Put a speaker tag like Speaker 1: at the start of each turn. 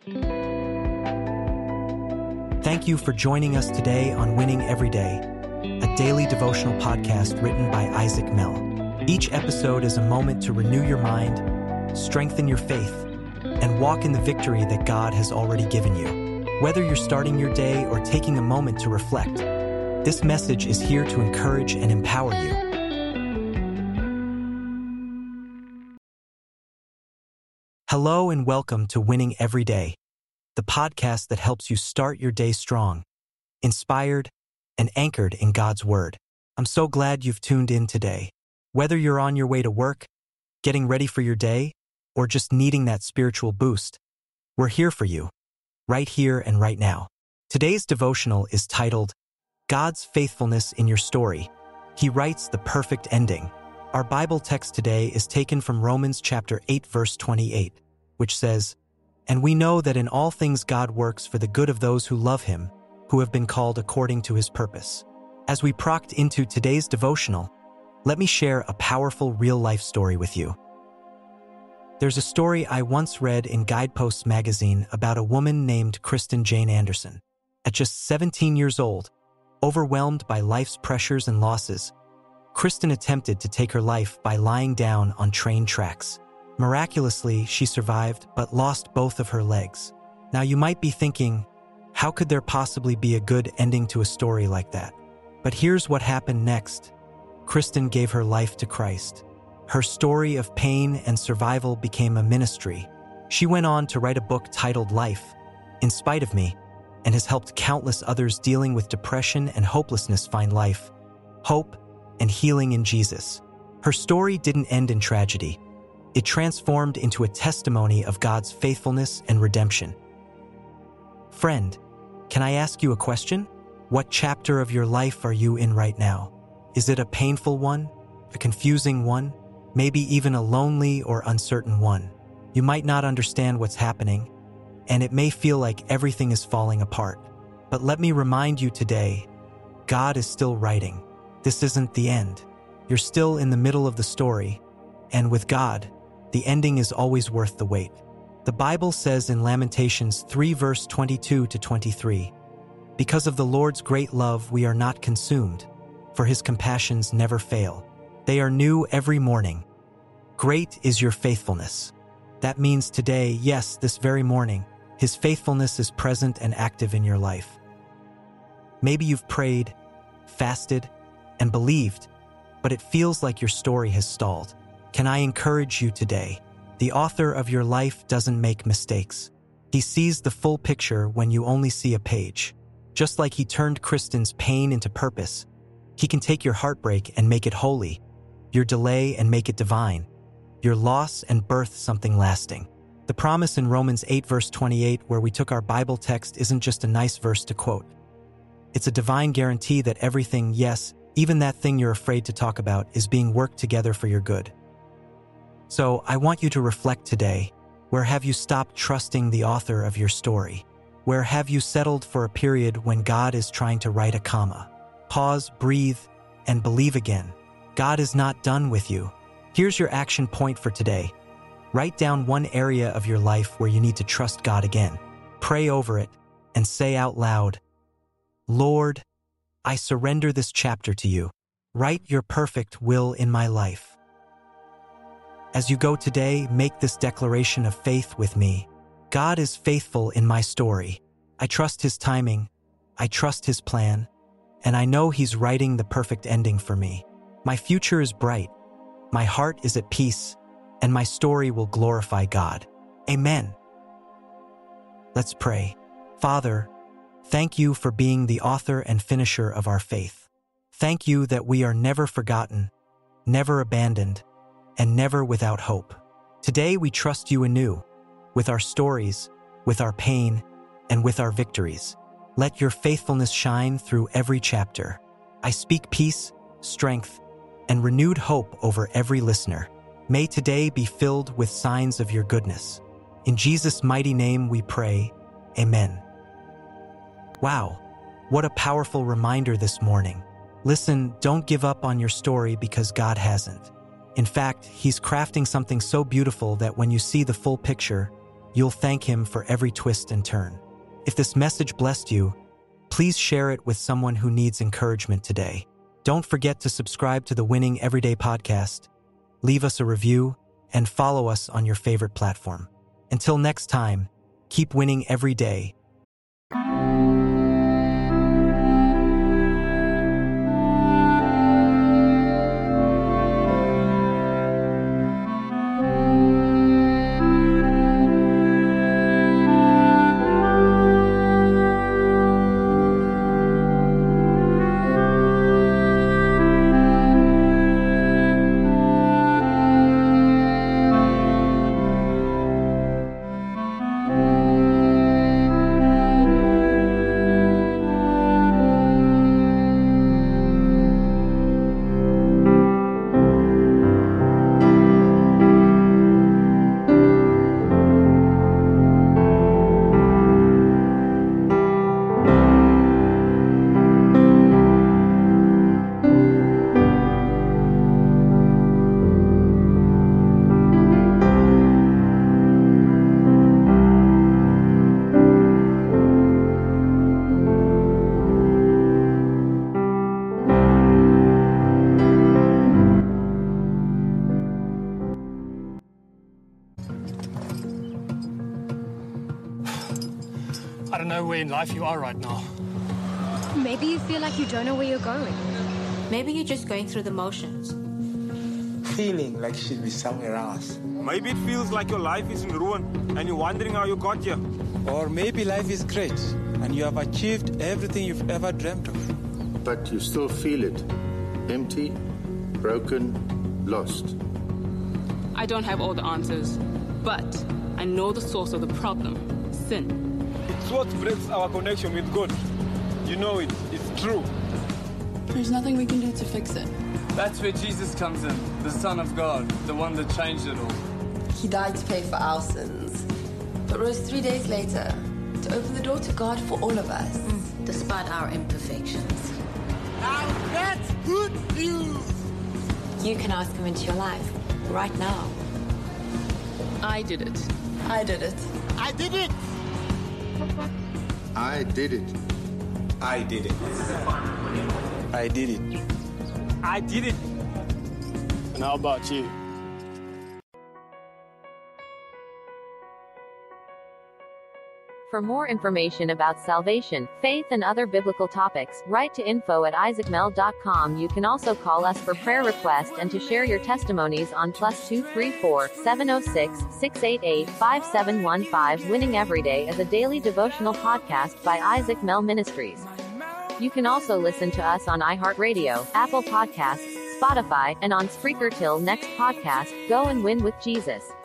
Speaker 1: Thank you for joining us today on Winning Every Day, a daily devotional podcast written by Isaac Mell. Each episode is a moment to renew your mind, strengthen your faith, and walk in the victory that God has already given you. Whether you're starting your day or taking a moment to reflect, this message is here to encourage and empower you. Hello and welcome to Winning Every Day, the podcast that helps you start your day strong, inspired, and anchored in God's Word. I'm so glad you've tuned in today. Whether you're on your way to work, getting ready for your day, or just needing that spiritual boost, we're here for you, right here and right now. Today's devotional is titled, God's Faithfulness in Your Story. He writes the perfect ending. Our Bible text today is taken from Romans chapter 8, verse 28, which says, "And we know that in all things God works for the good of those who love Him, who have been called according to His purpose." As we procked into today's devotional, let me share a powerful real-life story with you. There's a story I once read in Guidepost magazine about a woman named Kristen Jane Anderson. At just 17 years old, overwhelmed by life's pressures and losses, Kristen attempted to take her life by lying down on train tracks. Miraculously, she survived but lost both of her legs. Now you might be thinking, how could there possibly be a good ending to a story like that? But here's what happened next. Kristen gave her life to Christ. Her story of pain and survival became a ministry. She went on to write a book titled Life, In Spite of Me, and has helped countless others dealing with depression and hopelessness find life, hope, and healing in Jesus. Her story didn't end in tragedy. It transformed into a testimony of God's faithfulness and redemption. Friend, can I ask you a question? What chapter of your life are you in right now? Is it a painful one, a confusing one, maybe even a lonely or uncertain one? You might not understand what's happening, and it may feel like everything is falling apart. But let me remind you today, God is still writing. This isn't the end. You're still in the middle of the story, and with God, the ending is always worth the wait. The Bible says in Lamentations 3 verse 22 to 23, "Because of the Lord's great love we are not consumed, for His compassions never fail. They are new every morning. Great is your faithfulness." That means today, yes, this very morning, His faithfulness is present and active in your life. Maybe you've prayed, fasted, and believed, but it feels like your story has stalled. Can I encourage you today? The author of your life doesn't make mistakes. He sees the full picture when you only see a page. Just like He turned Kristen's pain into purpose, He can take your heartbreak and make it holy, your delay and make it divine, your loss and birth something lasting. The promise in Romans 8 verse 28 where we took our Bible text isn't just a nice verse to quote. It's a divine guarantee that everything, yes, even that thing you're afraid to talk about, is being worked together for your good. So I want you to reflect today. Where have you stopped trusting the author of your story? Where have you settled for a period when God is trying to write a comma? Pause, breathe, and believe again. God is not done with you. Here's your action point for today. Write down one area of your life where you need to trust God again. Pray over it and say out loud, "Lord, I surrender this chapter to you. Write your perfect will in my life." As you go today, make this declaration of faith with me. God is faithful in my story. I trust His timing, I trust His plan, and I know He's writing the perfect ending for me. My future is bright, my heart is at peace, and my story will glorify God. Amen. Let's pray. Father, thank you for being the author and finisher of our faith. Thank you that we are never forgotten, never abandoned, and never without hope. Today we trust you anew, with our stories, with our pain, and with our victories. Let your faithfulness shine through every chapter. I speak peace, strength, and renewed hope over every listener. May today be filled with signs of your goodness. In Jesus' mighty name we pray, Amen. Wow, what a powerful reminder this morning. Listen, don't give up on your story because God hasn't. In fact, He's crafting something so beautiful that when you see the full picture, you'll thank Him for every twist and turn. If this message blessed you, please share it with someone who needs encouragement today. Don't forget to subscribe to the Winning Everyday podcast, leave us a review, and follow us on your favorite platform. Until next time, keep winning every day.
Speaker 2: I don't know where in life you are right now.
Speaker 3: Maybe you feel like you don't know where you're going.
Speaker 4: Maybe you're just going through the motions.
Speaker 5: Feeling like you should be somewhere else.
Speaker 6: Maybe it feels like your life is in ruin and you're wondering how you got here.
Speaker 5: Or maybe life is great and you have achieved everything you've ever dreamt of.
Speaker 7: But you still feel it. Empty, broken, lost.
Speaker 8: I don't have all the answers, but I know the source of the problem, sin.
Speaker 6: It's what breaks our connection with God. You know it. It's true.
Speaker 9: There's nothing we can do to fix it.
Speaker 10: That's where Jesus comes in, the Son of God, the one that changed it all.
Speaker 11: He died to pay for our sins, but rose 3 days later to open the door to God for all of us.
Speaker 4: Despite our imperfections.
Speaker 12: Now that's good news!
Speaker 4: You can ask Him into your life, right now.
Speaker 8: I did it.
Speaker 11: I did it.
Speaker 12: I did it!
Speaker 7: I did it.
Speaker 5: I did it. I did it.
Speaker 6: I did it.
Speaker 2: And how about you?
Speaker 13: For more information about salvation, faith, and other biblical topics, write to info@isaacmel.com. You can also call us for prayer requests and to share your testimonies on +234 706 688 5715. Winning Everyday is a daily devotional podcast by Isaac Mel Ministries. You can also listen to us on iHeartRadio, Apple Podcasts, Spotify, and on Spreaker. Till next podcast, go and win with Jesus.